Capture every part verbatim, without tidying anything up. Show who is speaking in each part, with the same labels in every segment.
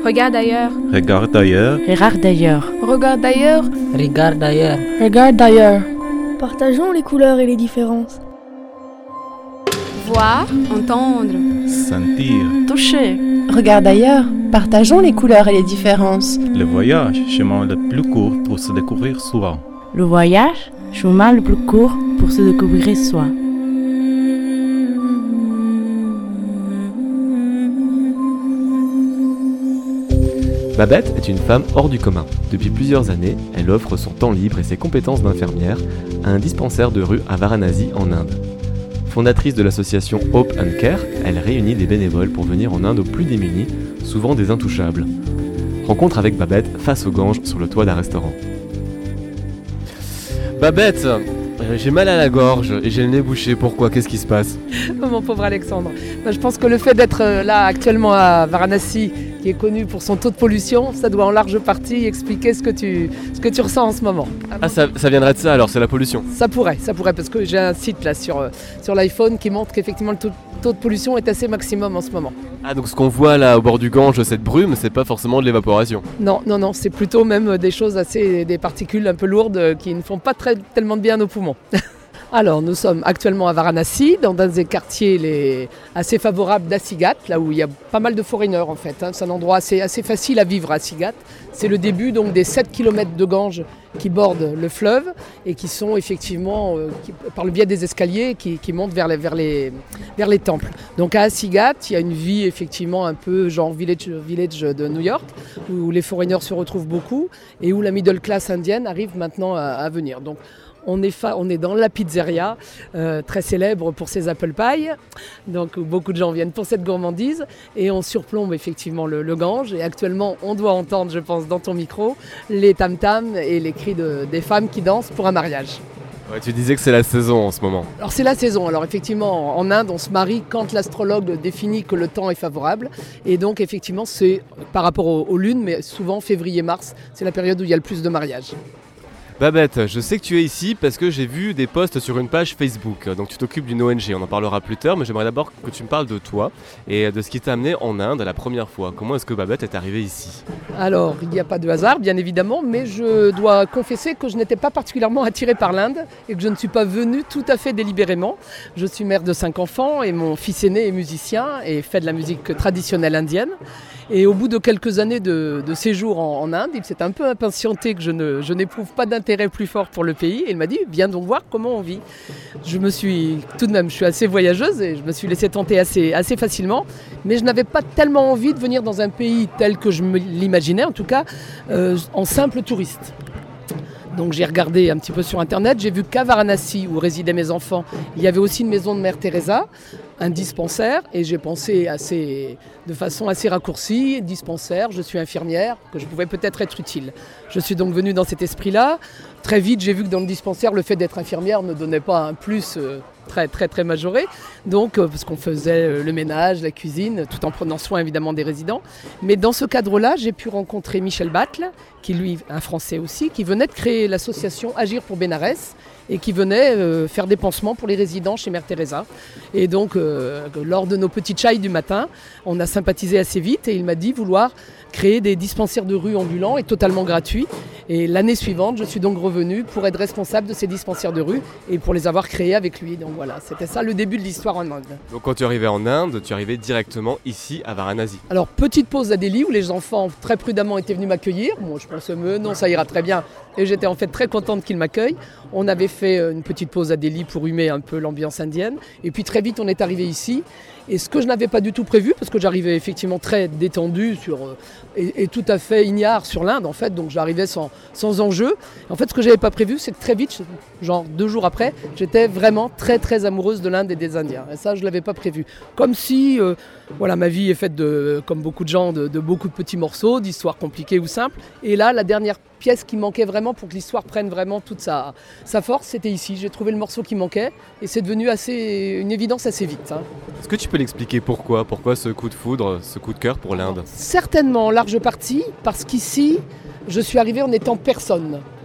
Speaker 1: Regarde ailleurs.
Speaker 2: Regarde ailleurs.
Speaker 3: Regarde ailleurs.
Speaker 4: Regarde ailleurs.
Speaker 5: Regarde ailleurs.
Speaker 4: Regarde ailleurs.
Speaker 6: Partageons les couleurs et les différences.
Speaker 1: Voir, entendre.
Speaker 2: Sentir.
Speaker 3: Toucher.
Speaker 7: Regarde ailleurs. Partageons les couleurs et les différences.
Speaker 2: Le voyage, chemin le plus court pour se découvrir soi.
Speaker 3: Le voyage, chemin le plus court pour se découvrir soi.
Speaker 8: Babette est une femme hors du commun. Depuis plusieurs années, elle offre son temps libre et ses compétences d'infirmière à un dispensaire de rue à Varanasi en Inde. Fondatrice de l'association Hope and Care, elle réunit des bénévoles pour venir en Inde aux plus démunis, souvent des intouchables. Rencontre avec Babette face au Gange sur le toit d'un restaurant. Babette, euh, j'ai mal à la gorge et j'ai le nez bouché. Pourquoi ? Qu'est-ce qui se passe ?
Speaker 4: Oh, mon pauvre Alexandre. Ben, je pense que le fait d'être là actuellement à Varanasi, qui est connu pour son taux de pollution, ça doit en large partie expliquer ce que tu, ce que tu ressens en ce moment.
Speaker 8: Ah, ça, ça viendrait de ça alors, c'est la pollution ?
Speaker 4: Ça pourrait, ça pourrait, parce que j'ai un site là sur, sur l'iPhone qui montre qu'effectivement le taux, taux de pollution est assez maximum en ce moment.
Speaker 8: Ah, donc ce qu'on voit là au bord du Gange, cette brume, c'est pas forcément de l'évaporation ?
Speaker 4: Non, non, non, c'est plutôt même des choses assez, des particules un peu lourdes qui ne font pas très, tellement de bien à nos poumons. Alors, nous sommes actuellement à Varanasi, dans un des quartiers les... assez favorables d'Assigat, là où il y a pas mal de foreigners en fait. Hein. C'est un endroit assez, assez facile à vivre à Assigat. C'est le début donc des sept kilomètres de Gange qui bordent le fleuve et qui sont effectivement, euh, qui, par le biais des escaliers, qui, qui montent vers les, vers, les, vers les temples. Donc à Assigat, il y a une vie effectivement un peu genre village, village de New York, où les foreigners se retrouvent beaucoup et où la middle class indienne arrive maintenant à, à venir. Donc, On est, fa- on est dans la pizzeria, euh, très célèbre pour ses apple pie, donc beaucoup de gens viennent pour cette gourmandise et on surplombe effectivement le, le Gange et actuellement on doit entendre, je pense, dans ton micro, les tam-tams et les cris de, des femmes qui dansent pour un mariage.
Speaker 8: Ouais, tu disais que c'est la saison en ce moment.
Speaker 4: Alors c'est la saison, alors effectivement en Inde on se marie quand l'astrologue définit que le temps est favorable et donc effectivement c'est par rapport aux, aux lunes, mais souvent février-mars, c'est la période où il y a le plus de mariages.
Speaker 8: Babette, je sais que tu es ici parce que j'ai vu des posts sur une page Facebook. Donc tu t'occupes d'une O N G, on en parlera plus tard, mais j'aimerais d'abord que tu me parles de toi et de ce qui t'a amené en Inde la première fois. Comment est-ce que Babette est arrivée ici ?
Speaker 4: Alors, il n'y a pas de hasard, bien évidemment, mais je dois confesser que je n'étais pas particulièrement attirée par l'Inde et que je ne suis pas venue tout à fait délibérément. Je suis mère de cinq enfants et mon fils aîné est musicien et fait de la musique traditionnelle indienne. Et au bout de quelques années de, de séjour en, en Inde, il s'est un peu impatienté que je, ne, je n'éprouve pas d'intérêt plus fort pour le pays. Et il m'a dit, viens donc voir comment on vit. Je me suis, tout de même, je suis assez voyageuse et je me suis laissée tenter assez, assez facilement. Mais je n'avais pas tellement envie de venir dans un pays tel que je me l'imaginais, en tout cas, euh, en simple touriste. Donc j'ai regardé un petit peu sur internet, j'ai vu qu'à Varanasi, où résidaient mes enfants, il y avait aussi une maison de Mère Teresa, un dispensaire, et j'ai pensé assez, de façon assez raccourcie, dispensaire, je suis infirmière, que je pouvais peut-être être utile. Je suis donc venue dans cet esprit-là. Très vite, j'ai vu que dans le dispensaire, le fait d'être infirmière ne donnait pas un plus euh, très très très majoré, donc euh, parce qu'on faisait euh, le ménage, la cuisine, tout en prenant soin évidemment des résidents. Mais dans ce cadre-là, j'ai pu rencontrer Michel Batle, qui lui, un Français aussi, qui venait de créer l'association Agir pour Bénarès et qui venait euh, faire des pansements pour les résidents chez Mère Teresa. Et donc, euh, lors de nos petits chais du matin, on a sympathisé assez vite et il m'a dit vouloir créer des dispensaires de rue ambulants et totalement gratuits. Et l'année suivante, je suis donc revenue pour être responsable de ces dispensaires de rue et pour les avoir créés avec lui. Donc voilà, c'était ça le début de l'histoire en Inde.
Speaker 8: Donc quand tu arrivais en Inde, tu arrivais directement ici à Varanasi.
Speaker 4: Alors petite pause à Delhi où les enfants très prudemment étaient venus m'accueillir. Moi je pensais mais non, ça ira très bien. Et j'étais en fait très contente qu'ils m'accueillent. On avait fait une petite pause à Delhi pour humer un peu l'ambiance indienne. Et puis très vite on est arrivé ici. Et ce que je n'avais pas du tout prévu, parce que j'arrivais effectivement très détendu sur, euh, et, et tout à fait ignare sur l'Inde en fait, donc j'arrivais sans, sans enjeu. En fait ce que je n'avais pas prévu c'est que très vite, genre deux jours après, j'étais vraiment très très amoureuse de l'Inde et des Indiens. Et ça je ne l'avais pas prévu. Comme si euh, voilà, ma vie est faite, de, comme beaucoup de gens, de, de beaucoup de petits morceaux, d'histoires compliquées ou simples. Et là la dernière pièce qui manquait vraiment pour que l'histoire prenne vraiment toute sa, sa force, c'était ici. J'ai trouvé le morceau qui manquait et c'est devenu assez, une évidence assez vite. Hein.
Speaker 8: Est-ce que tu peux l'expliquer pourquoi ? Pourquoi ce coup de foudre, ce coup de cœur pour l'Inde ?
Speaker 4: Certainement en large partie, parce qu'ici, je suis arrivée en étant personne.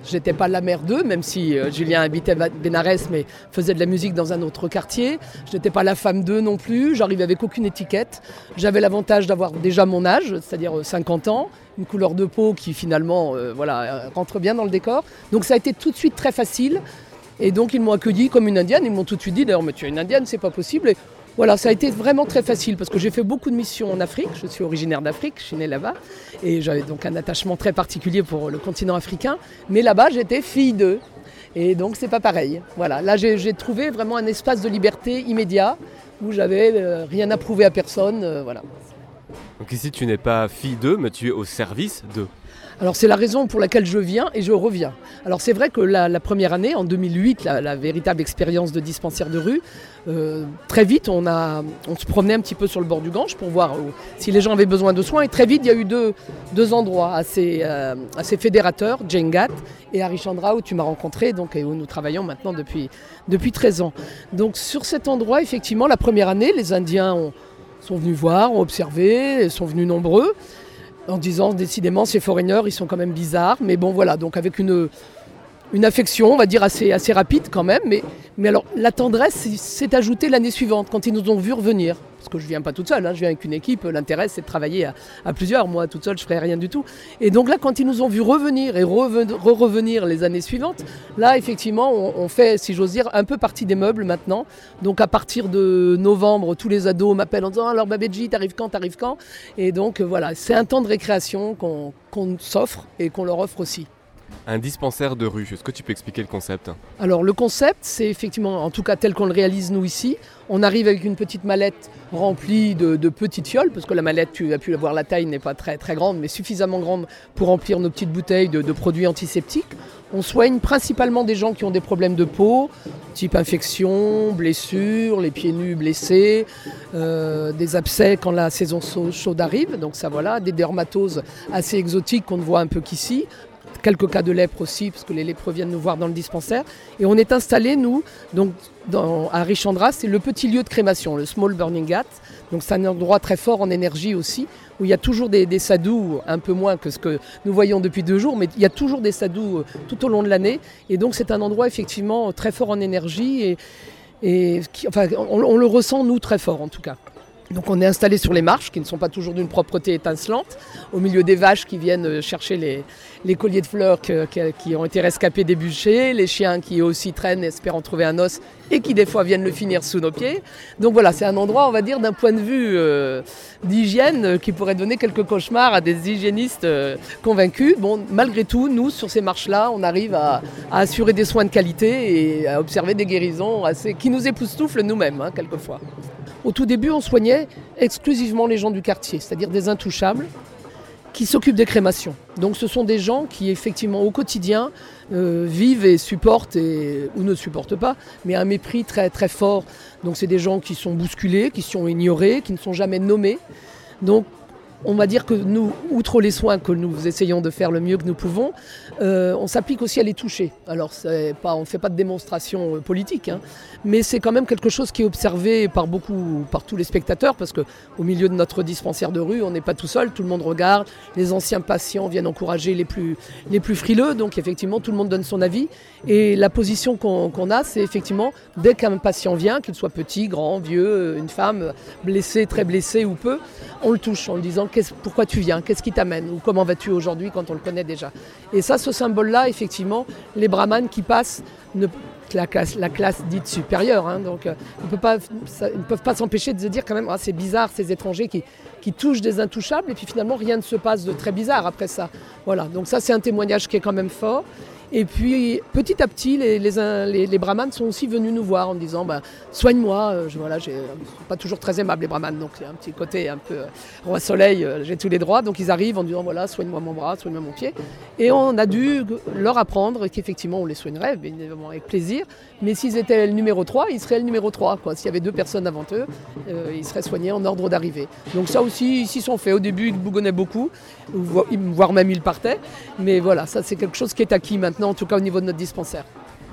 Speaker 4: Je n'étais pas la mère d'eux, même si euh, Julien habitait à Bénarès, mais faisait de la musique dans un autre quartier. Je n'étais pas la femme d'eux non plus, j'arrivais avec aucune étiquette. J'avais l'avantage d'avoir déjà mon âge, c'est-à-dire cinquante ans, une couleur de peau qui finalement euh, voilà, rentre bien dans le décor. Donc ça a été tout de suite très facile. Et donc ils m'ont accueillie comme une indienne, ils m'ont tout de suite dit d'ailleurs mais tu es une indienne, c'est pas possible. Et voilà, ça a été vraiment très facile parce que j'ai fait beaucoup de missions en Afrique, je suis originaire d'Afrique, je suis née là-bas et j'avais donc un attachement très particulier pour le continent africain, mais là-bas j'étais fille d'eux et donc c'est pas pareil. Voilà, là j'ai, j'ai trouvé vraiment un espace de liberté immédiat où j'avais euh, rien à prouver à personne, euh, voilà.
Speaker 1: Donc ici tu n'es pas fille d'eux, mais tu es au service d'eux.
Speaker 4: Alors c'est la raison pour laquelle je viens et je reviens. Alors c'est vrai que la, la première année, en deux mille huit, la, la véritable expérience de dispensaire de rue, euh, très vite on, a, on se promenait un petit peu sur le bord du Gange pour voir où, si les gens avaient besoin de soins. Et très vite il y a eu deux, deux endroits assez, euh, assez fédérateurs, Djengat et Harichandra, où tu m'as rencontré donc, et où nous travaillons maintenant depuis, depuis treize ans. Donc sur cet endroit, effectivement, la première année, les Indiens ont, sont venus voir, ont observé, sont venus nombreux. En disant décidément ces foreigners ils sont quand même bizarres, mais bon voilà, donc avec une, une affection on va dire assez, assez rapide quand même, mais, mais alors la tendresse s'est ajoutée l'année suivante quand ils nous ont vu revenir, parce que je viens pas toute seule, hein, je viens avec une équipe, l'intérêt c'est de travailler à, à plusieurs, moi toute seule je ferais rien du tout, et donc là quand ils nous ont vu revenir et re-revenir les années suivantes, là effectivement on, on fait, si j'ose dire, un peu partie des meubles maintenant, donc à partir de novembre tous les ados m'appellent en disant alors Babedji t'arrives quand, t'arrives quand, et donc voilà, c'est un temps de récréation qu'on, qu'on s'offre et qu'on leur offre aussi.
Speaker 1: Un dispensaire de rue, est-ce que tu peux expliquer le concept ?
Speaker 4: Alors le concept, c'est effectivement, en tout cas tel qu'on le réalise nous ici, on arrive avec une petite mallette remplie de, de petites fioles, parce que la mallette, tu as pu voir, la taille n'est pas très, très grande, mais suffisamment grande pour remplir nos petites bouteilles de, de produits antiseptiques. On soigne principalement des gens qui ont des problèmes de peau, type infection, blessures, les pieds nus blessés, euh, des abcès quand la saison chaude arrive, donc ça voilà, des dermatoses assez exotiques qu'on ne voit un peu qu'ici. Quelques cas de lèpre aussi, parce que les lépreux viennent nous voir dans le dispensaire. Et on est installés, nous, donc, dans, à Harichandra, c'est le petit lieu de crémation, le Small Burning Ghat. Donc c'est un endroit très fort en énergie aussi, où il y a toujours des, des sadhus, un peu moins que ce que nous voyons depuis deux jours, mais il y a toujours des sadhus tout au long de l'année. Et donc c'est un endroit effectivement très fort en énergie, et, et qui, enfin, on, on le ressent, nous, très fort en tout cas. Donc on est installé sur les marches qui ne sont pas toujours d'une propreté étincelante, au milieu des vaches qui viennent chercher les, les colliers de fleurs que, que, qui ont été rescapés des bûchers, les chiens qui aussi traînent espérant trouver un os et qui des fois viennent le finir sous nos pieds. Donc voilà, c'est un endroit, on va dire, d'un point de vue euh, d'hygiène euh, qui pourrait donner quelques cauchemars à des hygiénistes euh, convaincus. Bon, malgré tout, nous, sur ces marches-là, on arrive à, à assurer des soins de qualité et à observer des guérisons assez, qui nous époustouflent nous-mêmes, hein, quelquefois. Au tout début, on soignait exclusivement les gens du quartier, c'est-à-dire des intouchables qui s'occupent des crémations. Donc ce sont des gens qui, effectivement, au quotidien, euh, vivent et supportent, et, ou ne supportent pas, mais un mépris très, très fort. Donc c'est des gens qui sont bousculés, qui sont ignorés, qui ne sont jamais nommés. Donc on va dire que nous, outre les soins que nous essayons de faire le mieux que nous pouvons, euh, on s'applique aussi à les toucher. Alors c'est pas, on ne fait pas de démonstration politique, hein, mais c'est quand même quelque chose qui est observé par beaucoup, par tous les spectateurs, parce qu'au milieu de notre dispensaire de rue, on n'est pas tout seul, tout le monde regarde, les anciens patients viennent encourager les plus, les plus frileux, donc effectivement tout le monde donne son avis. Et la position qu'on, qu'on a, c'est effectivement, dès qu'un patient vient, qu'il soit petit, grand, vieux, une femme, blessée, très blessée ou peu, on le touche en lui disant Qu'est-ce, pourquoi tu viens, qu'est-ce qui t'amène ou comment vas-tu aujourd'hui quand on le connaît déjà. Et ça, ce symbole-là, effectivement, les brahmanes qui passent, ne, la, classe, la classe dite supérieure, hein, donc euh, ils, peut pas, ça, ils ne peuvent pas s'empêcher de se dire quand même, ah, c'est bizarre ces étrangers qui, qui touchent des intouchables et puis finalement rien ne se passe de très bizarre après ça. Voilà, donc ça c'est un témoignage qui est quand même fort. Et puis petit à petit, les, les, les, les brahmanes sont aussi venus nous voir en disant bah, soigne-moi, euh, je, voilà, j'ai, ils ne sont pas toujours très aimables les brahmanes, donc il y a un petit côté un peu euh, roi soleil, euh, j'ai tous les droits, donc ils arrivent en disant voilà, soigne-moi mon bras, soigne-moi mon pied. Et on a dû leur apprendre qu'effectivement on les soignerait, bien évidemment avec plaisir, mais s'ils étaient le numéro trois, ils seraient le numéro trois. Quoi. S'il y avait deux personnes avant eux, euh, ils seraient soignés en ordre d'arrivée. Donc ça aussi, ici sont faits. Au début, ils bougonnaient beaucoup, voire même ils partaient, mais voilà, ça c'est quelque chose qui est acquis maintenant, en tout cas au niveau de notre dispensaire.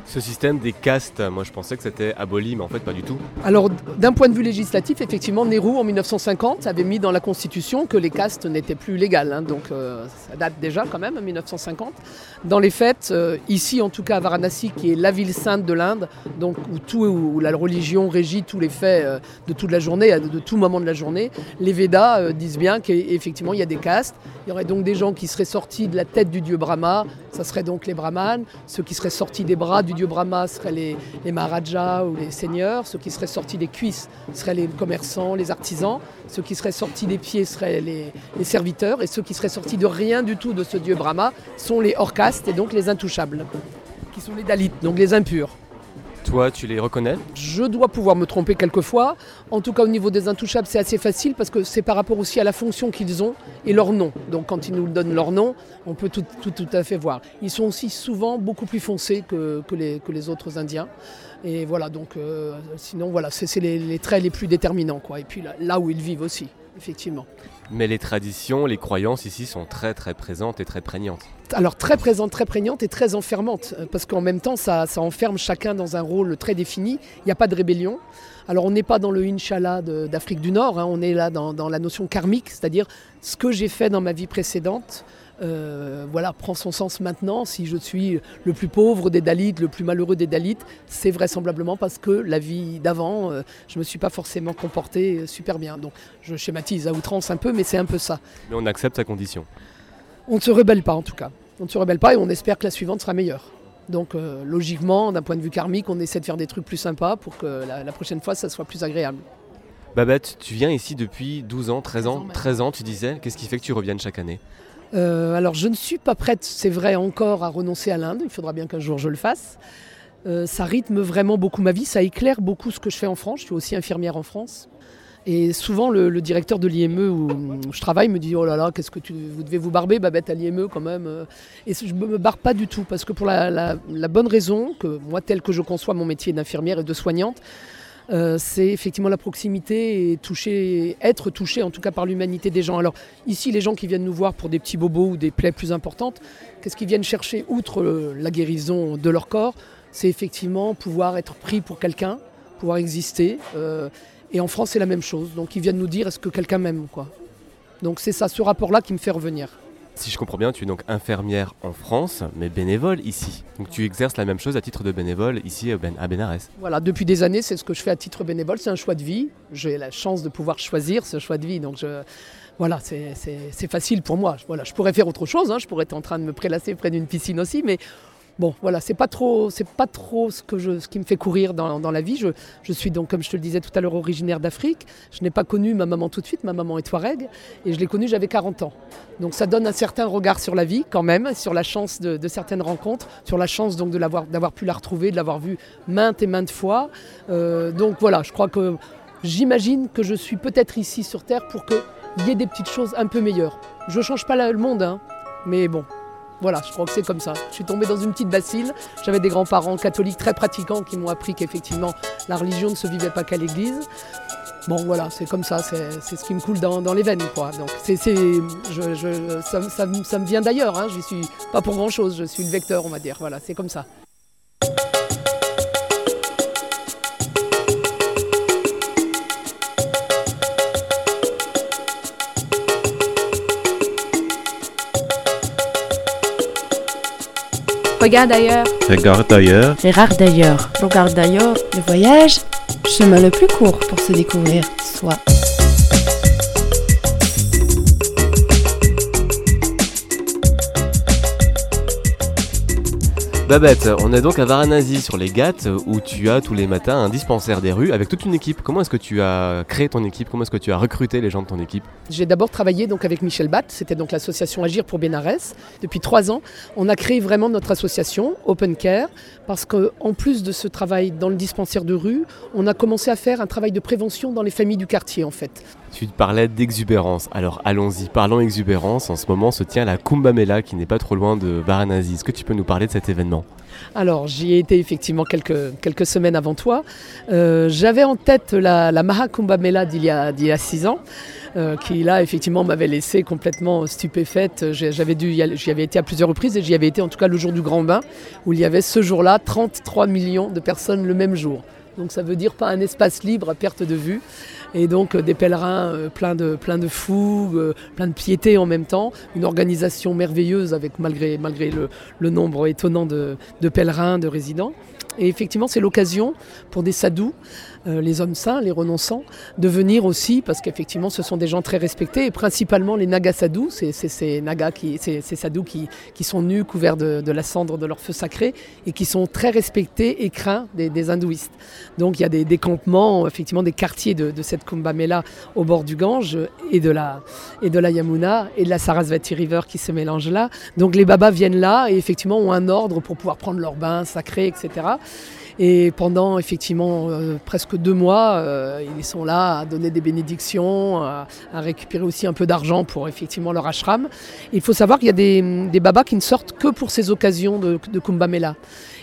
Speaker 1: Ce système des castes, moi je pensais que c'était aboli, mais en fait pas du tout.
Speaker 4: Alors d'un point de vue législatif, effectivement, Nehru en mille neuf cent cinquante avait mis dans la Constitution que les castes n'étaient plus légales. Hein, donc euh, ça date déjà quand même, mille neuf cent cinquante. Dans les faits, euh, ici en tout cas à Varanasi, qui est la ville sainte de l'Inde, donc où, tout, où la religion régit tous les faits euh, de toute la journée, de, de tout moment de la journée, les Védas euh, disent bien qu'effectivement il y a des castes. Il y aurait donc des gens qui seraient sortis de la tête du dieu Brahma, ça serait donc les brahmanes. Ceux qui seraient sortis des bras du dieu Brahma seraient les, les maharajas ou les seigneurs. Ceux qui seraient sortis des cuisses seraient les commerçants, les artisans. Ceux qui seraient sortis des pieds seraient les, les serviteurs. Et ceux qui seraient sortis de rien du tout de ce dieu Brahma sont les hors castes et donc les intouchables, qui sont les dalits, donc les impurs.
Speaker 1: Toi, tu les reconnais ?
Speaker 4: Je dois pouvoir me tromper quelquefois. En tout cas, au niveau des intouchables, c'est assez facile parce que c'est par rapport aussi à la fonction qu'ils ont et leur nom. Donc quand ils nous donnent leur nom, on peut tout, tout, tout à fait voir. Ils sont aussi souvent beaucoup plus foncés que, que, les, que les autres Indiens. Et voilà, donc euh, sinon, voilà, c'est, c'est les, les traits les plus déterminants, quoi. Et puis là, là où ils vivent aussi, effectivement.
Speaker 1: Mais les traditions, les croyances ici sont très très présentes et très prégnantes.
Speaker 4: Alors très présente, très prégnante et très enfermante, parce qu'en même temps ça, ça enferme chacun dans un rôle très défini, il n'y a pas de rébellion. Alors on n'est pas dans le Inshallah de, d'Afrique du Nord, hein, on est là dans, dans la notion karmique, c'est-à-dire ce que j'ai fait dans ma vie précédente, euh, voilà, prend son sens maintenant. Si je suis le plus pauvre des Dalits, le plus malheureux des Dalits, c'est vraisemblablement parce que la vie d'avant, euh, je ne me suis pas forcément comporté super bien. Donc je schématise à outrance un peu, mais c'est un peu ça.
Speaker 1: Mais on accepte sa condition.
Speaker 4: On ne se rebelle pas en tout cas. On ne se rebelle pas et on espère que la suivante sera meilleure. Donc euh, logiquement, d'un point de vue karmique, on essaie de faire des trucs plus sympas pour que la, la prochaine fois, ça soit plus agréable.
Speaker 1: Babette, tu viens ici depuis douze ans, treize ans, treize ans tu disais. Qu'est-ce qui fait que tu reviennes chaque année ?
Speaker 4: euh, Alors je ne suis pas prête, c'est vrai encore, à renoncer à l'Inde. Il faudra bien qu'un jour je le fasse. Euh, ça rythme vraiment beaucoup ma vie, ça éclaire beaucoup ce que je fais en France. Je suis aussi infirmière en France. Et souvent, le, le directeur de l'I M E où, où je travaille me dit « Oh là là, qu'est-ce que tu, vous devez vous barber, Babette, à l'I M E quand même ?» Et je ne me barre pas du tout, parce que pour la, la, la bonne raison, que moi, tel que je conçois mon métier d'infirmière et de soignante, euh, c'est effectivement la proximité et toucher, être touché en tout cas par l'humanité des gens. Alors ici, les gens qui viennent nous voir pour des petits bobos ou des plaies plus importantes, qu'est-ce qu'ils viennent chercher outre le, la guérison de leur corps ? C'est effectivement pouvoir être pris pour quelqu'un, pouvoir exister. Euh, Et en France, c'est la même chose. Donc, ils viennent nous dire, est-ce que quelqu'un m'aime, quoi. Donc, c'est ça, ce rapport-là qui me fait revenir.
Speaker 1: Si je comprends bien, tu es donc infirmière en France, mais bénévole ici. Donc, tu exerces la même chose à titre de bénévole ici à Bénarès.
Speaker 4: Voilà, depuis des années, c'est ce que je fais à titre bénévole. C'est un choix de vie. J'ai la chance de pouvoir choisir ce choix de vie. Donc, je... voilà, c'est, c'est, c'est facile pour moi. Voilà, je pourrais faire autre chose. Hein. Je pourrais être en train de me prélasser près d'une piscine aussi, mais... Bon, voilà, c'est pas trop, c'est pas trop ce, que je, ce qui me fait courir dans, dans la vie. Je, je suis donc, comme je te le disais tout à l'heure, originaire d'Afrique. Je n'ai pas connu ma maman tout de suite, ma maman est touareg, et je l'ai connue, j'avais quarante ans. Donc ça donne un certain regard sur la vie quand même, sur la chance de, de certaines rencontres, sur la chance donc de l'avoir, d'avoir pu la retrouver, de l'avoir vue maintes et maintes fois. Euh, donc voilà, je crois que j'imagine que je suis peut-être ici sur Terre pour qu'il y ait des petites choses un peu meilleures. Je ne change pas la, le monde, hein, mais bon. Voilà, je crois que c'est comme ça. Je suis tombée dans une petite bassine. J'avais des grands-parents catholiques très pratiquants qui m'ont appris qu'effectivement, la religion ne se vivait pas qu'à l'église. Bon, voilà, c'est comme ça, c'est, c'est ce qui me coule dans, dans les veines, quoi. Donc, c'est, c'est, je, je, ça, ça, ça me vient d'ailleurs, hein. J'y suis pas pour grand-chose, je suis le vecteur, on va dire. Voilà, c'est comme ça.
Speaker 3: Regarde ailleurs.
Speaker 2: Regarde ailleurs.
Speaker 3: Regarde d'ailleurs.
Speaker 7: Regarde d'ailleurs. Le voyage, chemin le plus court pour se découvrir soi.
Speaker 1: Babette, on est donc à Varanasi sur les Ghats où tu as tous les matins un dispensaire des rues avec toute une équipe. Comment est-ce que tu as créé ton équipe ? Comment est-ce que tu as recruté les gens de ton équipe ?
Speaker 4: J'ai d'abord travaillé donc avec Michel Batt, c'était donc l'association Agir pour Bénarès. Depuis trois ans, on a créé vraiment notre association Open Care parce qu'en plus de ce travail dans le dispensaire de rue, on a commencé à faire un travail de prévention dans les familles du quartier en fait.
Speaker 1: Tu parlais d'exubérance, alors allons-y, parlons exubérance. En ce moment se tient la Kumbh Mela qui n'est pas trop loin de Varanasi. Est-ce que tu peux nous parler de cet événement ?
Speaker 4: Alors j'y ai été effectivement quelques, quelques semaines avant toi. Euh, j'avais en tête la, la Maha Kumbh Mela d'il y a, d'il y a six ans. euh, qui là effectivement m'avait laissé complètement stupéfaite. J'avais dû, j'y avais été à plusieurs reprises et j'y avais été en tout cas le jour du Grand Bain, où il y avait ce jour-là trente-trois millions de personnes le même jour. Donc ça veut dire pas un espace libre à perte de vue. Et donc euh, des pèlerins euh, pleins de, plein de fougue, euh, plein de piété en même temps. Une organisation merveilleuse avec malgré, malgré le, le nombre étonnant de, de pèlerins, de résidents. Et effectivement, c'est l'occasion pour des sadhus, euh, les hommes saints, les renonçants, de venir aussi, parce qu'effectivement, ce sont des gens très respectés, et principalement les nagas sadhus, c'est ces nagas, qui, ces, ces sadhus qui, qui sont nus, couverts de, de la cendre de leur feu sacré, et qui sont très respectés et craints des, des hindouistes. Donc il y a des, des campements, effectivement, des quartiers de, de cette Kumbh Mela au bord du Gange, et de, la, et de la Yamuna, et de la Sarasvati River qui se mélangent là. Donc les babas viennent là, et effectivement ont un ordre pour pouvoir prendre leur bain sacré, et cetera. Et pendant effectivement euh, presque deux mois, euh, ils sont là à donner des bénédictions, à, à récupérer aussi un peu d'argent pour effectivement leur ashram. Il faut savoir qu'il y a des, des babas qui ne sortent que pour ces occasions de, de Kumbh Mela.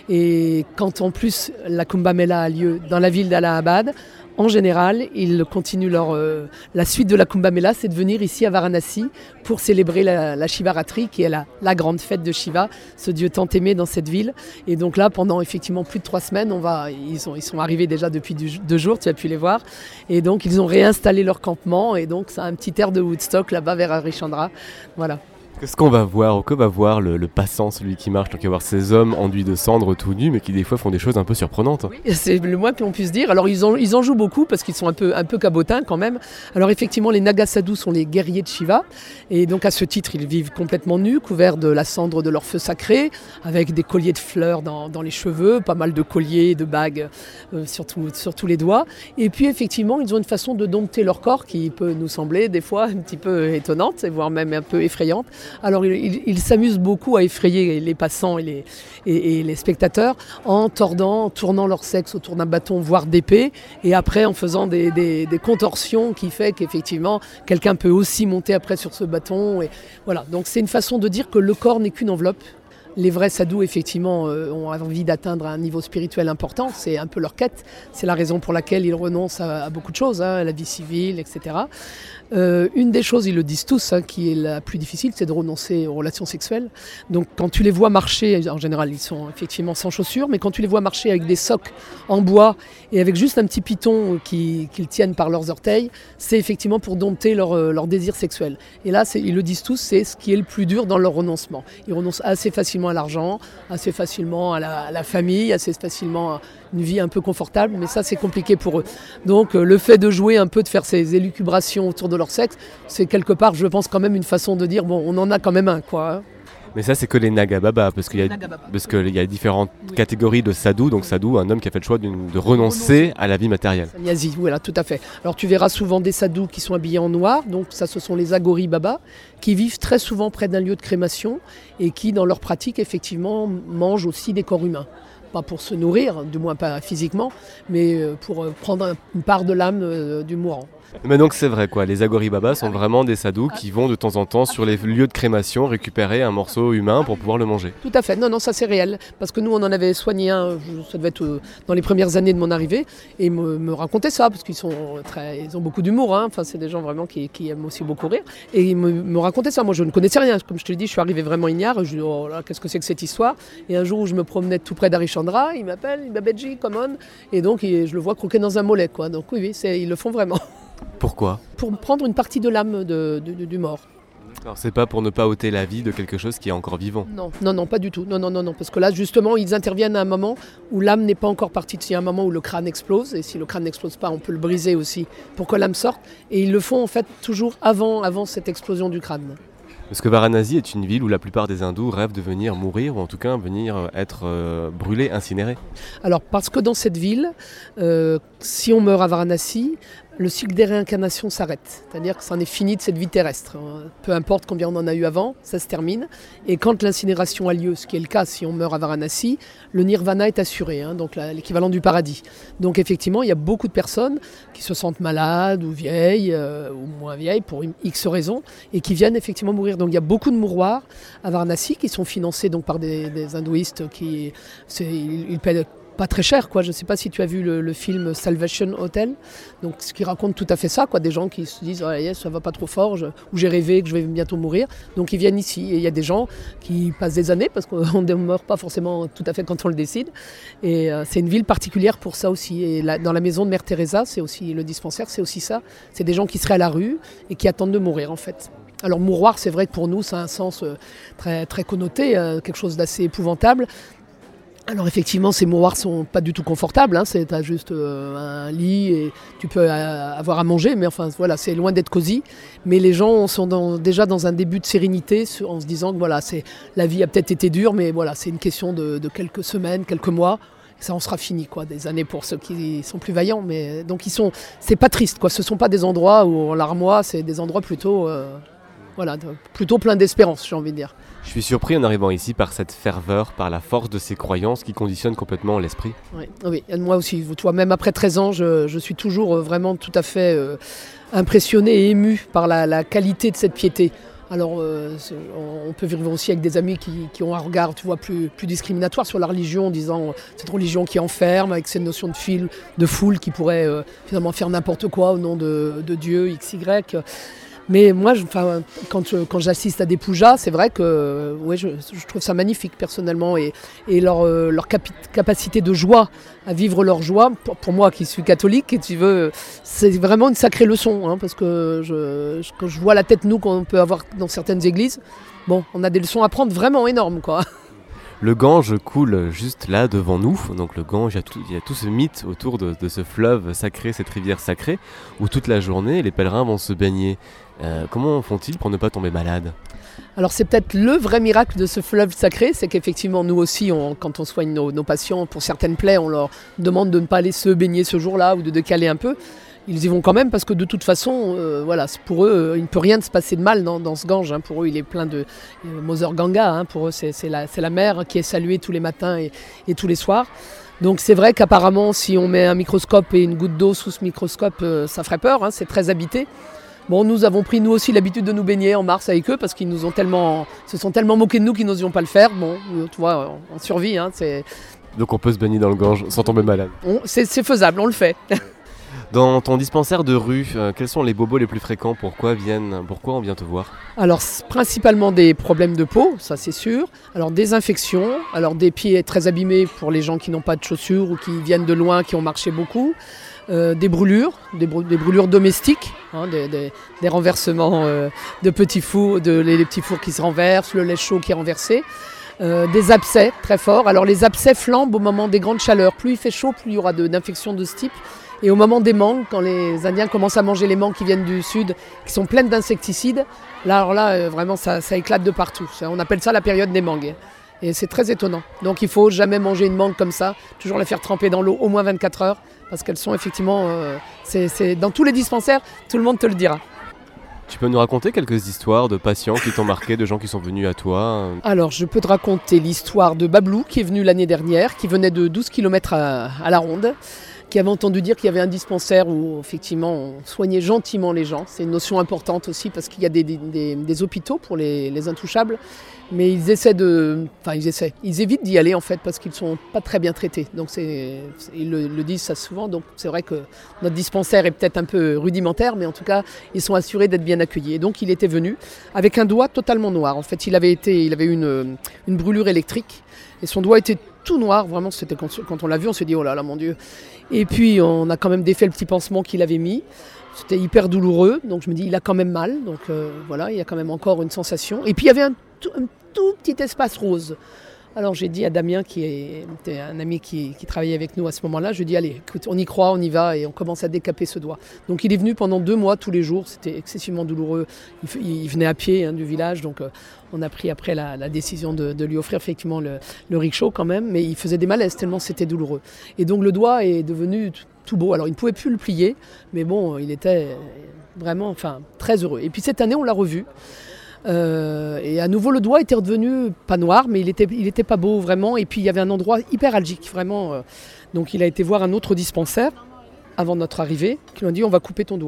Speaker 4: Et quand en plus la Kumbh Mela a lieu dans la ville d'Allahabad, en général, ils continuent leur, euh, la suite de la Kumbh Mela, c'est de venir ici à Varanasi pour célébrer la, la Shivaratri, qui est la, la grande fête de Shiva, ce dieu tant aimé dans cette ville. Et donc là, pendant effectivement plus de trois semaines, on va, ils, sont, ils sont arrivés déjà depuis deux jours, tu as pu les voir. Et donc, ils ont réinstallé leur campement. Et donc, ça a un petit air de Woodstock là-bas vers Harishandra. Voilà.
Speaker 1: Qu'est-ce qu'on va voir, que va voir le, le passant, celui qui marche, donc il va voir ces hommes enduits de cendres tout nus, mais qui des fois font des choses un peu surprenantes.
Speaker 4: Oui, c'est le moins que l'on puisse dire. Alors ils en, ils en jouent beaucoup parce qu'ils sont un peu, un peu cabotins quand même. Alors effectivement, les nagas sadhus sont les guerriers de Shiva, et donc à ce titre, ils vivent complètement nus, couverts de la cendre de leur feu sacré, avec des colliers de fleurs dans, dans les cheveux, pas mal de colliers, de bagues euh, sur, tout, sur tous les doigts. Et puis effectivement, ils ont une façon de dompter leur corps qui peut nous sembler des fois un petit peu étonnante, voire même un peu effrayante. Alors ils il, il s'amusent beaucoup à effrayer les passants et les, et, et les spectateurs en tordant, en tournant leur sexe autour d'un bâton, voire d'épée, et après en faisant des, des, des contorsions qui fait qu'effectivement quelqu'un peut aussi monter après sur ce bâton. Et voilà. Donc c'est une façon de dire que le corps n'est qu'une enveloppe. Les vrais sadhus, effectivement, euh, ont envie d'atteindre un niveau spirituel important. C'est un peu leur quête. C'est la raison pour laquelle ils renoncent à, à beaucoup de choses, hein, à la vie civile, et cetera. Euh, une des choses, ils le disent tous, hein, qui est la plus difficile, c'est de renoncer aux relations sexuelles. Donc quand tu les vois marcher, en général ils sont effectivement sans chaussures, mais quand tu les vois marcher avec des socques en bois et avec juste un petit piton qui, qu'ils tiennent par leurs orteils, c'est effectivement pour dompter leur, leur désir sexuel. Et là, c'est, ils le disent tous, c'est ce qui est le plus dur dans leur renoncement. Ils renoncent assez facilement à l'argent, assez facilement à la, à la famille, assez facilement à une vie un peu confortable, mais ça c'est compliqué pour eux. Donc euh, le fait de jouer un peu, de faire ces élucubrations autour de leur sexe, c'est quelque part, je pense, quand même une façon de dire, bon, on en a quand même un, quoi.
Speaker 1: Mais ça, c'est que les Nagababa, parce qu'il y a, parce qu'il y a différentes oui. catégories de sadhus. Donc sadhu, un homme qui a fait le choix de renoncer à la vie matérielle.
Speaker 4: Sannyasi, voilà, tout à fait. Alors tu verras souvent des sadhus qui sont habillés en noir, donc ça ce sont les Agori Baba, qui vivent très souvent près d'un lieu de crémation et qui, dans leur pratique, effectivement, mangent aussi des corps humains. Pas pour se nourrir, du moins pas physiquement, mais pour prendre une part de l'âme du mourant.
Speaker 1: Mais donc c'est vrai quoi, les Agori Baba sont vraiment des sadhus qui vont de temps en temps sur les lieux de crémation récupérer un morceau humain pour pouvoir le manger.
Speaker 4: Tout à fait, non, non, ça c'est réel, parce que nous on en avait soigné un, ça devait être dans les premières années de mon arrivée, et ils me, me racontaient ça, parce qu'ils sont très, ils ont beaucoup d'humour, hein. Enfin c'est des gens vraiment qui, qui aiment aussi beaucoup rire, et ils me, me racontaient ça. Moi je ne connaissais rien, comme je te l'ai dit, je suis arrivé vraiment ignare, je dis oh là, qu'est-ce que c'est que cette histoire, et un jour où je me promenais tout près d'Harishandra, il m'appelle, il Babetji, come on, et donc il, je le vois croquer dans un mollet, quoi. Donc oui, oui, c'est, ils le font vraiment.
Speaker 1: Pourquoi ?
Speaker 4: Pour prendre une partie de l'âme de, de, de, du mort.
Speaker 1: Alors c'est pas pour ne pas ôter la vie de quelque chose qui est encore vivant.
Speaker 4: Non, non, non, pas du tout. Non, non, non, non, parce que là justement ils interviennent à un moment où l'âme n'est pas encore partie. Il y a un moment où le crâne explose, et si le crâne n'explose pas, on peut le briser aussi pour que l'âme sorte. Et ils le font en fait toujours avant, avant cette explosion du crâne.
Speaker 1: Parce que Varanasi est une ville où la plupart des hindous rêvent de venir mourir, ou en tout cas venir être euh, brûlés, incinérés.
Speaker 4: Alors parce que dans cette ville, euh, si on meurt à Varanasi, le cycle des réincarnations s'arrête. C'est-à-dire que ça en est fini de cette vie terrestre. Peu importe combien on en a eu avant, ça se termine. Et quand l'incinération a lieu, ce qui est le cas si on meurt à Varanasi, le nirvana est assuré, hein, donc la, l'équivalent du paradis. Donc effectivement, il y a beaucoup de personnes qui se sentent malades ou vieilles, euh, ou moins vieilles, pour une X raisons, et qui viennent effectivement mourir. Donc il y a beaucoup de mouroirs à Varanasi qui sont financés donc, par des, des hindouistes qui c'est, ils, ils paient pas très cher, quoi. Je ne sais pas si tu as vu le, le film Salvation Hotel, donc ce qui raconte tout à fait ça, quoi. Des gens qui se disent oh, yes, ça va pas trop fort, je, ou j'ai rêvé que je vais bientôt mourir, donc ils viennent ici. Et il y a des gens qui passent des années parce qu'on ne demeure pas forcément tout à fait quand on le décide. Et euh, c'est une ville particulière pour ça aussi. Et là, dans la maison de Mère Teresa, c'est aussi le dispensaire, c'est aussi ça. C'est des gens qui seraient à la rue et qui attendent de mourir en fait. Alors mouroir, c'est vrai que pour nous, ça a un sens euh, très, très connoté, euh, quelque chose d'assez épouvantable. Alors effectivement, ces mouroirs sont pas du tout confortables, hein. C'est t'as juste euh, un lit et tu peux euh, avoir à manger, mais enfin voilà, c'est loin d'être cosy. Mais les gens sont dans, déjà dans un début de sérénité, en se disant que voilà, c'est, la vie a peut-être été dure, mais voilà, c'est une question de, de quelques semaines, quelques mois. Ça en sera fini, quoi, des années pour ceux qui sont plus vaillants. Mais donc ils sont, c'est pas triste, quoi. Ce sont pas des endroits où on larmoie, c'est des endroits plutôt. Euh, Voilà, plutôt plein d'espérance, j'ai envie de dire.
Speaker 1: Je suis surpris en arrivant ici par cette ferveur, par la force de ces croyances qui conditionnent complètement l'esprit.
Speaker 4: Oui, oui, moi aussi. Toi, même après treize ans, je, je suis toujours vraiment tout à fait euh, impressionné et ému par la, la qualité de cette piété. Alors, euh, on peut vivre aussi avec des amis qui, qui ont un regard, tu vois, plus, plus discriminatoire sur la religion, en disant cette religion qui enferme, avec cette notion de fil, de foule qui pourrait euh, finalement faire n'importe quoi au nom de, de Dieu, X Y. Mais moi, je, quand, je, quand j'assiste à des poujas, c'est vrai que ouais, je, je trouve ça magnifique personnellement. Et, et leur, euh, leur capi- capacité de joie, à vivre leur joie, pour, pour moi qui suis catholique, et tu veux, c'est vraiment une sacrée leçon. Hein, parce que je, je, quand je vois la tête nous qu'on peut avoir dans certaines églises, bon, on a des leçons à prendre vraiment énormes, quoi.
Speaker 1: Le Gange coule juste là devant nous, donc le Gange, il y a tout, il y a tout ce mythe autour de, de ce fleuve sacré, cette rivière sacrée, où toute la journée les pèlerins vont se baigner. Euh, comment font-ils pour ne pas tomber malade ?
Speaker 4: Alors c'est peut-être le vrai miracle de ce fleuve sacré, c'est qu'effectivement nous aussi, on, quand on soigne nos, nos patients pour certaines plaies, on leur demande de ne pas aller se baigner ce jour-là ou de décaler un peu. Ils y vont quand même parce que de toute façon, euh, voilà, pour eux, euh, il ne peut rien se passer de mal dans, dans ce Gange. Hein. Pour eux, il est plein de euh, Mother Ganga. Hein. Pour eux, c'est, c'est, la, c'est la mer qui est saluée tous les matins et, et tous les soirs. Donc c'est vrai qu'apparemment, si on met un microscope et une goutte d'eau sous ce microscope, euh, ça ferait peur. Hein. C'est très habité. Bon, nous avons pris nous aussi l'habitude de nous baigner en mars avec eux parce qu'ils nous ont tellement, se sont tellement moqués de nous qu'ils n'osions pas le faire. Bon, tu vois, on survit. Hein. C'est...
Speaker 1: Donc on peut se baigner dans le Gange sans tomber malade.
Speaker 4: On, c'est, c'est faisable, on le fait.
Speaker 1: Dans ton dispensaire de rue, euh, quels sont les bobos les plus fréquents ? Pourquoi viennent, pourquoi on vient te voir ?
Speaker 4: Alors, principalement des problèmes de peau, ça c'est sûr. Alors, des infections, alors des pieds très abîmés pour les gens qui n'ont pas de chaussures ou qui viennent de loin, qui ont marché beaucoup. Euh, des brûlures, des, brû- des brûlures domestiques, hein, des, des, des renversements euh, de petits fours, de, les, les petits fours qui se renversent, le lait chaud qui est renversé. Euh, des abcès très forts. Alors, les abcès flambent au moment des grandes chaleurs. Plus il fait chaud, plus il y aura de, d'infections de ce type. Et au moment des mangues, quand les Indiens commencent à manger les mangues qui viennent du sud, qui sont pleines d'insecticides, là, alors là, euh, vraiment, ça, ça éclate de partout. Ça, on appelle ça la période des mangues. Et c'est très étonnant. Donc il ne faut jamais manger une mangue comme ça, toujours la faire tremper dans l'eau au moins vingt-quatre heures, parce qu'elles sont effectivement, euh, c'est, c'est, dans tous les dispensaires, tout le monde te le dira.
Speaker 1: Tu peux nous raconter quelques histoires de patients qui t'ont marqué, de gens qui sont venus à toi ?
Speaker 4: Alors, je peux te raconter l'histoire de Bablou, qui est venu l'année dernière, qui venait de douze kilomètres à, à la ronde, qui avait entendu dire qu'il y avait un dispensaire où, effectivement, on soignait gentiment les gens. C'est une notion importante aussi, parce qu'il y a des, des, des, des hôpitaux pour les, les intouchables, mais ils essaient de... Enfin, ils essaient. Ils évitent d'y aller, en fait, parce qu'ils ne sont pas très bien traités. Donc, c'est, c'est, ils le, le disent ça souvent. Donc, c'est vrai que notre dispensaire est peut-être un peu rudimentaire, mais en tout cas, ils sont assurés d'être bien accueillis. Et donc, il était venu avec un doigt totalement noir. En fait, il avait, été, il avait eu une, une brûlure électrique, et son doigt était tout noir. Vraiment, c'était quand, quand on l'a vu, on s'est dit, oh là là, mon Dieu. Et puis, on a quand même défait le petit pansement qu'il avait mis. C'était hyper douloureux, donc je me dis, il a quand même mal. Donc euh, voilà, il y a quand même encore une sensation. Et puis, il y avait un tout, un tout petit espace rose. Alors, j'ai dit à Damien, qui était un ami qui, qui travaillait avec nous à ce moment-là, je lui ai dit, allez, écoute, on y croit, on y va, et on commence à décaper ce doigt. Donc, il est venu pendant deux mois, tous les jours. C'était excessivement douloureux. Il, il venait à pied hein, du village, donc euh, on a pris après la, la décision de, de lui offrir effectivement le, le rickshaw quand même, mais il faisait des malaises tellement c'était douloureux. Et donc, le doigt est devenu tout beau. Alors, il ne pouvait plus le plier, mais bon, il était vraiment enfin, très heureux. Et puis, cette année, on l'a revu. Euh, et à nouveau le doigt était redevenu pas noir, mais il était, il était pas beau vraiment, et puis il y avait un endroit hyper algique vraiment, euh, donc il a été voir un autre dispensaire avant notre arrivée qui lui a dit on va couper ton doigt.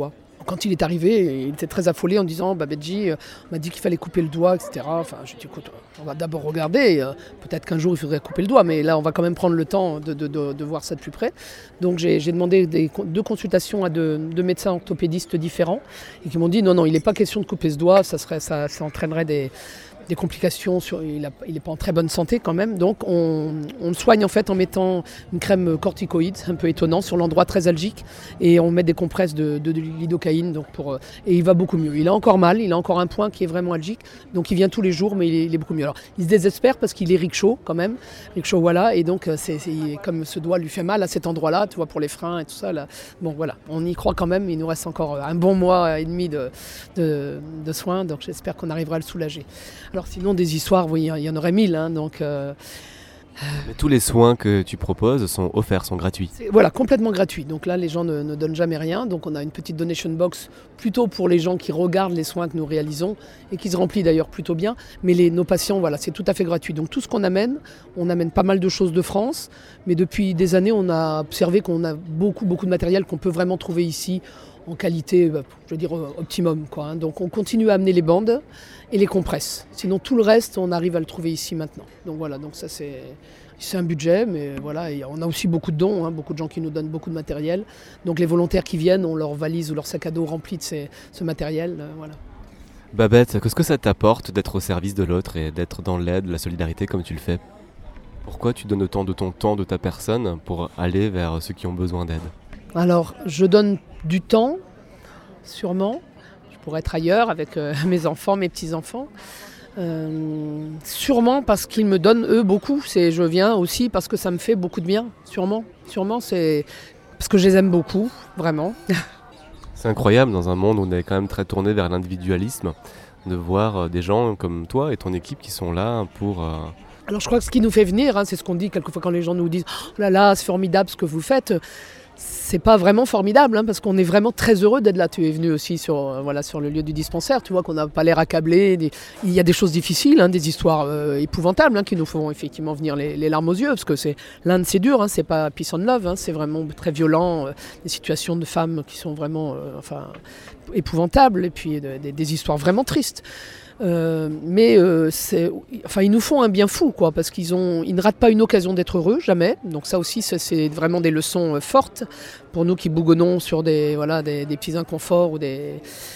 Speaker 4: quand il est arrivé, il était très affolé en disant bah, « Benji, on m'a dit qu'il fallait couper le doigt, et cetera » Enfin, je lui ai dit « Écoute, on va d'abord regarder, euh, peut-être qu'un jour il faudrait couper le doigt, mais là on va quand même prendre le temps de, de, de, de voir ça de plus près. » Donc j'ai, j'ai demandé des, deux consultations à deux, deux médecins orthopédistes différents et qui m'ont dit « Non, non, il n'est pas question de couper ce doigt, ça, serait, ça, ça entraînerait des... » des complications, sur, il n'est pas en très bonne santé quand même, donc on, on le soigne en fait en mettant une crème corticoïde, un peu étonnant, sur l'endroit très algique, et on met des compresses de, de, de lidocaïne, donc pour, et il va beaucoup mieux. Il a encore mal, il a encore un point qui est vraiment algique, donc il vient tous les jours, mais il est, il est beaucoup mieux. Alors il se désespère parce qu'il est rickshaw quand même, rickshaw voilà, et donc c'est, c'est, comme ce doigt lui fait mal à cet endroit-là, tu vois, pour les freins et tout ça, là. Bon voilà, on y croit quand même, il nous reste encore un bon mois et demi de, de, de soins, donc j'espère qu'on arrivera à le soulager. Alors sinon, des histoires, oui, il y en aurait mille. Hein, donc, euh...
Speaker 1: Mais tous les soins que tu proposes sont offerts, sont gratuits.
Speaker 4: C'est, voilà, complètement gratuits. Donc là, les gens ne, ne donnent jamais rien. Donc on a une petite donation box plutôt pour les gens qui regardent les soins que nous réalisons et qui se remplit d'ailleurs plutôt bien. Mais les, nos patients, voilà, c'est tout à fait gratuit. Donc tout ce qu'on amène, on amène pas mal de choses de France. Mais depuis des années, on a observé qu'on a beaucoup, beaucoup de matériel qu'on peut vraiment trouver ici en qualité, je veux dire, optimum, quoi, hein. Donc on continue à amener les bandes et les compresses. Sinon tout le reste, on arrive à le trouver ici maintenant. Donc voilà, donc ça c'est, c'est un budget, mais voilà, et on a aussi beaucoup de dons, hein, beaucoup de gens qui nous donnent beaucoup de matériel. Donc les volontaires qui viennent ont leur valise ou leur sac à dos rempli de ces, ce matériel, euh, voilà.
Speaker 1: Babette, qu'est-ce que ça t'apporte d'être au service de l'autre et d'être dans l'aide, la solidarité comme tu le fais ? Pourquoi tu donnes autant de ton temps, de ta personne, pour aller vers ceux qui ont besoin d'aide ?
Speaker 4: Alors, je donne du temps, sûrement. Je pourrais être ailleurs avec euh, mes enfants, mes petits-enfants. Euh, sûrement parce qu'ils me donnent, eux, beaucoup. C'est, je viens aussi parce que ça me fait beaucoup de bien, sûrement. Sûrement, c'est parce que je les aime beaucoup, vraiment.
Speaker 1: C'est incroyable, dans un monde où on est quand même très tourné vers l'individualisme, de voir des gens comme toi et ton équipe qui sont là pour... Euh...
Speaker 4: Alors, je crois que ce qui nous fait venir, hein, c'est ce qu'on dit quelquefois quand les gens nous disent « Oh là là, c'est formidable ce que vous faites ». C'est pas vraiment formidable, hein, parce qu'on est vraiment très heureux d'être là. Tu es venu aussi sur, euh, voilà, sur le lieu du dispensaire, tu vois qu'on n'a pas l'air accablé. Des... Il y a des choses difficiles, hein, des histoires euh, épouvantables hein, qui nous font effectivement venir les, les larmes aux yeux, parce que c'est, l'Inde c'est dur, hein, c'est pas peace and love, hein, c'est vraiment très violent, euh, des situations de femmes qui sont vraiment euh, enfin, épouvantables, et puis de, de, des histoires vraiment tristes. Euh, mais euh, c'est, enfin, ils nous font un bien fou, quoi, parce qu'ils ont, ils ne ratent pas une occasion d'être heureux, jamais. Donc ça aussi, c'est, c'est vraiment des leçons euh, fortes pour nous qui bougonnons sur des, voilà, des, des petits inconforts ou des.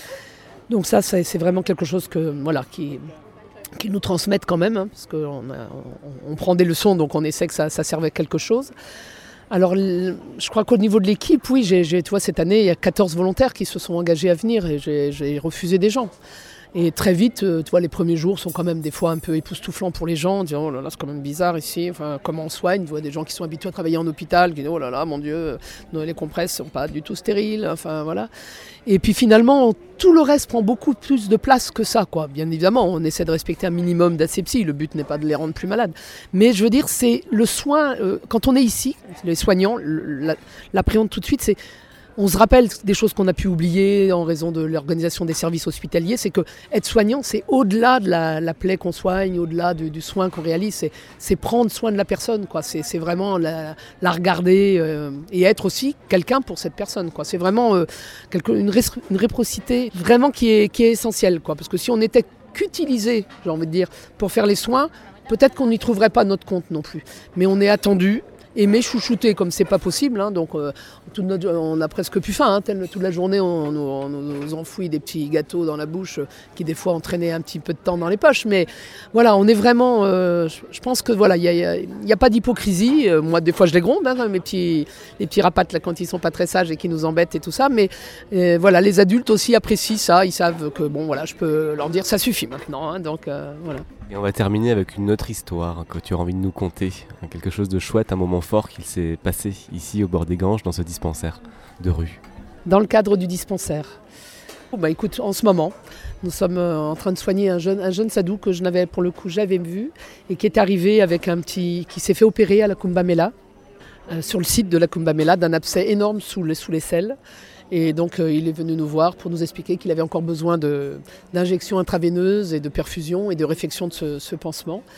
Speaker 4: Donc ça, c'est, c'est vraiment quelque chose que, voilà, qui, qui nous transmettent quand même, hein, parce qu'on on, on prend des leçons, donc on essaie que ça, ça serve à quelque chose. Alors, je crois qu'au niveau de l'équipe, oui, j'ai, j'ai, tu vois, cette année, il y a quatorze volontaires qui se sont engagés à venir et j'ai, j'ai refusé des gens. Et très vite, tu vois, les premiers jours sont quand même des fois un peu époustouflants pour les gens, en disant « Oh là là, c'est quand même bizarre ici, enfin, comment on soigne ?» Tu vois, des gens qui sont habitués à travailler en hôpital, qui disent « Oh là là, mon Dieu, les compresses ne sont pas du tout stériles. » Enfin, voilà. Et puis finalement, tout le reste prend beaucoup plus de place que ça, quoi. Bien évidemment, on essaie de respecter un minimum d'asepsie, le but n'est pas de les rendre plus malades. Mais je veux dire, c'est le soin, euh, quand on est ici, les soignants la, l'appréhendent tout de suite, c'est... On se rappelle des choses qu'on a pu oublier en raison de l'organisation des services hospitaliers, c'est que être soignant, c'est au-delà de la, la plaie qu'on soigne, au-delà du, du soin qu'on réalise, c'est, c'est prendre soin de la personne, quoi. C'est, c'est vraiment la, la regarder euh, et être aussi quelqu'un pour cette personne, quoi. C'est vraiment euh, quelque, une, ré, une réciprocité vraiment qui est, qui est essentielle, quoi. Parce que si on n'était qu'utilisé, j'ai envie de dire, pour faire les soins, peut-être qu'on n'y trouverait pas notre compte non plus. Mais on est attendu. Aimer chouchouter comme c'est pas possible, hein, donc euh, toute notre, on a presque plus faim, hein, tel, toute la journée on, on, on nous enfouit des petits gâteaux dans la bouche euh, qui des fois entraînaient un petit peu de temps dans les poches, mais voilà, on est vraiment, euh, je, je pense que voilà, il n'y a, a, a pas d'hypocrisie, euh, moi des fois je les gronde, hein, mes petits, les petits rapates là, quand ils sont pas très sages et qui nous embêtent et tout ça, mais euh, voilà, les adultes aussi apprécient ça, ils savent que bon voilà, je peux leur dire ça suffit maintenant, hein, donc euh, voilà.
Speaker 1: Et on va terminer avec une autre histoire que tu as envie de nous conter, quelque chose de chouette, un moment fort qu'il s'est passé ici au bord des Ganges dans ce dispensaire de rue.
Speaker 4: Dans le cadre du dispensaire. Oh bah écoute, en ce moment, nous sommes en train de soigner un jeune, un jeune sadou que je n'avais pour le coup jamais vu et qui est arrivé avec un petit, qui s'est fait opérer à la Kumbh Mela, euh, sur le site de la Kumbh Mela, d'un abcès énorme sous les, sous les selles. Et donc euh, il est venu nous voir pour nous expliquer qu'il avait encore besoin de, d'injections intraveineuses et de perfusion et de réfection de ce, ce pansement.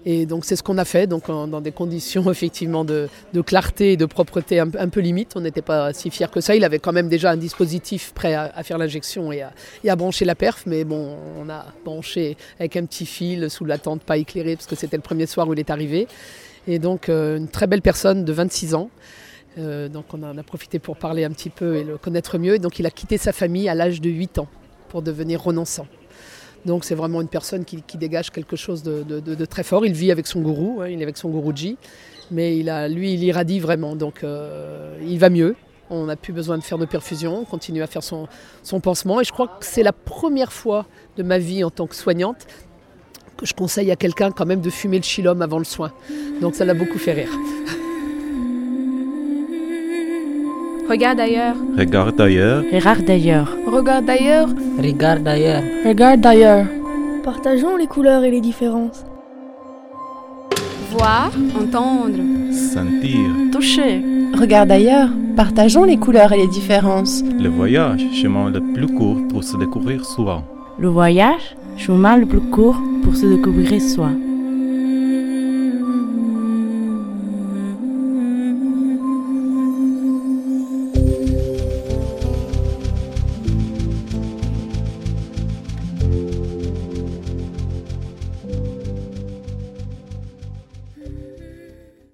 Speaker 4: Et donc c'est ce qu'on a fait, donc en, dans des conditions effectivement de, de clarté et de propreté un, un peu limite. On n'était pas si fiers que ça. Il avait quand même déjà un dispositif prêt à, à faire l'injection et à, et à brancher la perf. Mais bon, on a branché avec un petit fil sous la tente pas éclairée parce que c'était le premier soir où il est arrivé. Et donc euh, une très belle personne de vingt-six ans. Euh, donc on en a profité pour parler un petit peu et le connaître mieux. Et donc il a quitté sa famille à l'âge de huit ans pour devenir renonçant. Donc c'est vraiment une personne qui, qui dégage quelque chose de, de, de, de très fort. Il vit avec son gourou, hein, il est avec son Guruji, mais il a, lui il irradie vraiment, donc euh, il va mieux. On n'a plus besoin de faire de perfusion, on continue à faire son, son pansement. Et je crois que c'est la première fois de ma vie en tant que soignante que je conseille à quelqu'un quand même de fumer le chilum avant le soin. Donc ça l'a beaucoup fait rire.
Speaker 5: Regarde ailleurs.
Speaker 2: Regarde ailleurs.
Speaker 3: Regarde d'ailleurs.
Speaker 6: Regarde d'ailleurs.
Speaker 3: Regarde d'ailleurs.
Speaker 6: Regarde d'ailleurs. Partageons les couleurs et les différences.
Speaker 5: Voir, entendre.
Speaker 2: Sentir.
Speaker 3: Toucher.
Speaker 7: Regarde ailleurs. Partageons les couleurs et les différences.
Speaker 2: Le voyage, chemin le plus court pour se découvrir soi.
Speaker 3: Le voyage, chemin le plus court pour se découvrir soi.